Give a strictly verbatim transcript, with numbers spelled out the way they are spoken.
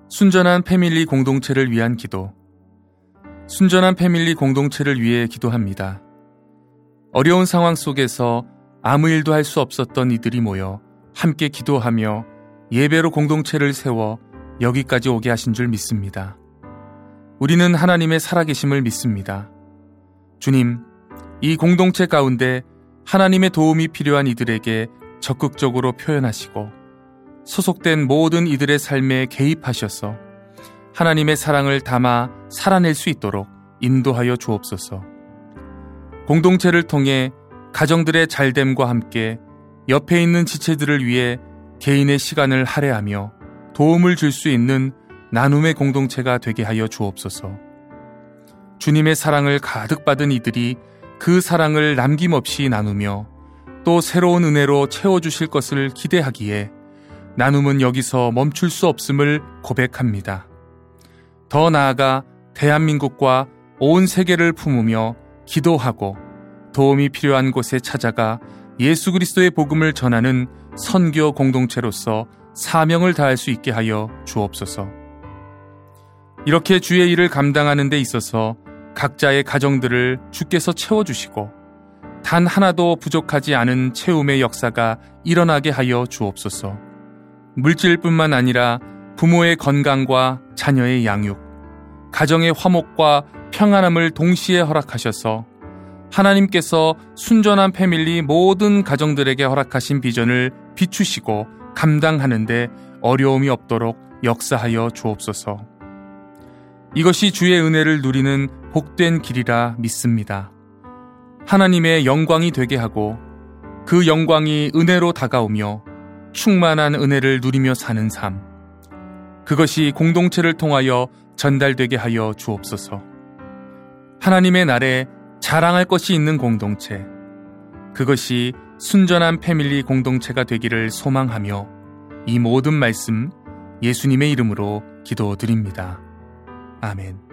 순전한 패밀리 공동체를 위한 기도. 순전한 패밀리 공동체를 위해 기도합니다. 어려운 상황 속에서 아무 일도 할 수 없었던 이들이 모여 함께 기도하며 예배로 공동체를 세워 여기까지 오게 하신 줄 믿습니다. 우리는 하나님의 살아계심을 믿습니다. 주님, 이 공동체 가운데 하나님의 도움이 필요한 이들에게 적극적으로 표현하시고 소속된 모든 이들의 삶에 개입하셔서 하나님의 사랑을 담아 살아낼 수 있도록 인도하여 주옵소서. 공동체를 통해 가정들의 잘됨과 함께 옆에 있는 지체들을 위해 개인의 시간을 할애하며 도움을 줄 수 있는 나눔의 공동체가 되게 하여 주옵소서. 주님의 사랑을 가득 받은 이들이 그 사랑을 남김없이 나누며 또 새로운 은혜로 채워주실 것을 기대하기에 나눔은 여기서 멈출 수 없음을 고백합니다. 더 나아가 대한민국과 온 세계를 품으며 기도하고 도움이 필요한 곳에 찾아가 예수 그리스도의 복음을 전하는 선교 공동체로서 사명을 다할 수 있게 하여 주옵소서. 이렇게 주의 일을 감당하는 데 있어서 각자의 가정들을 주께서 채워주시고 단 하나도 부족하지 않은 채움의 역사가 일어나게 하여 주옵소서. 물질뿐만 아니라 부모의 건강과 자녀의 양육, 가정의 화목과 평안함을 동시에 허락하셔서 하나님께서 순전한 패밀리 모든 가정들에게 허락하신 비전을 비추시고 감당하는 데 어려움이 없도록 역사하여 주옵소서. 이것이 주의 은혜를 누리는 복된 길이라 믿습니다. 하나님의 영광이 되게 하고 그 영광이 은혜로 다가오며 충만한 은혜를 누리며 사는 삶, 그것이 공동체를 통하여 전달되게 하여 주옵소서. 하나님의 날에 자랑할 것이 있는 공동체, 그것이 순전한 패밀리 공동체가 되기를 소망하며 이 모든 말씀 예수님의 이름으로 기도드립니다. 아멘.